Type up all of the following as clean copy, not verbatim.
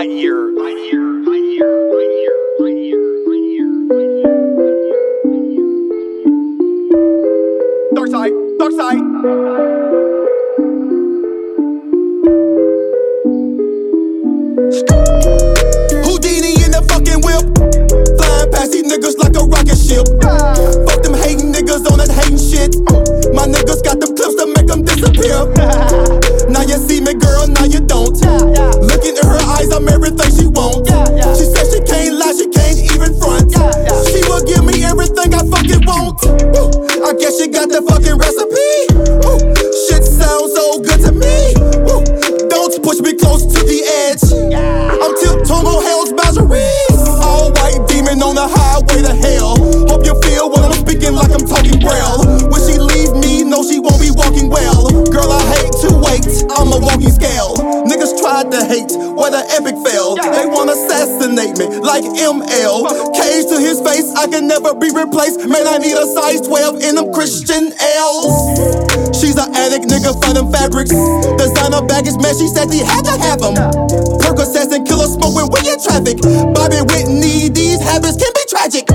Dark side, dark side. Houdini in the fucking whip, flying past these niggas like a rocket ship. Fuck them hating niggas on that hating shit. My niggas got them clips to make them disappear. Now you see me, girl, now you don't. Looking in her eyes, I'm everything she wants. She said she can't lie, she can't even front. She will give me everything I fucking want. I guess she got the fucking recipe. Shit sounds so good to me. Don't push me close to the edge. I'm tiptoeing on hell's boundaries. All white demon on the highway to hell. Hope you feel what I'm speaking like I'm talking braille. When she leave me, no, she won't be walking well. Girl, I hate to wait, I'm a walking scale. Niggas tried to hate where the epic fell. They wanna assassinate me like ML. Cage to his face, I can never be replaced. Man, I need a size 12 in them Christian L's. She's an addict, nigga, for them fabrics. Designer baggage, man, she said she had to have them. Percocets and killer smoke when we in traffic. Bobby Whitney, these habits can be tragic.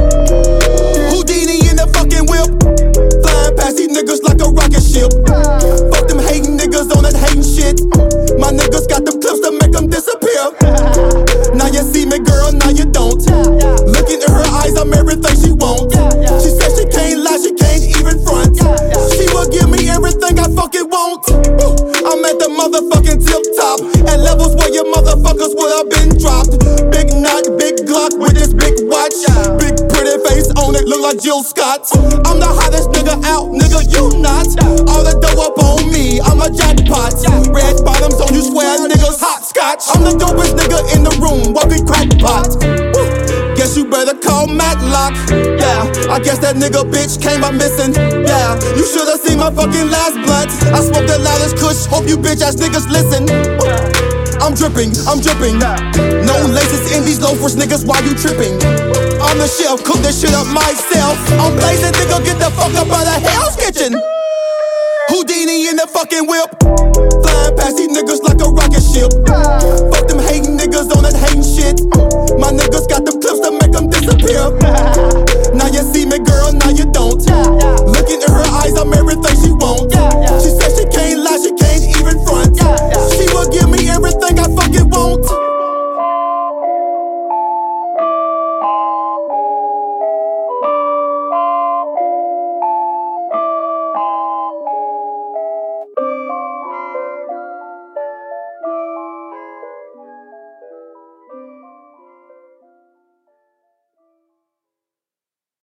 Houdini in the fucking whip, flying past these niggas like a rocket ship. Fuck them hating niggas on that hating shit. My niggas got them clips to make them disappear. Now you see me, girl, now you don't. Looking in her eyes, I'm everything she wants. She said she can't lie, she can't even front. She will give me everything I fucking want. I'm at the motherfucking tip top, at levels where your motherfuckers would have been dropped. Big knot, big Glock with this big watch. Big pretty face on it, look like Jill Scott. I'm the hottest nigga out, nigga, you not. All the dough up on me, I'm a jackpot. Red bottoms on you, swear niggas hopscotch. I'm the dopest nigga in the room, walking crackpot. Guess you better call Matlock. Yeah, I guess that nigga bitch came up missing. Yeah, you should've seen my fucking last blunt. I smoke the loudest kush, hope you bitch ass niggas listen. I'm dripping, I'm dripping. No laces in these loafers, niggas, why you tripping? On the shelf, cook this shit up myself. I'm blazing, nigga, get the fuck up out of Hell's Kitchen. Houdini in the fucking whip, flying past these niggas like a rocket ship. Fuck them hating niggas on that hating shit. My niggas got them clips to make them disappear. Now you see me, girl, now you don't. Looking in her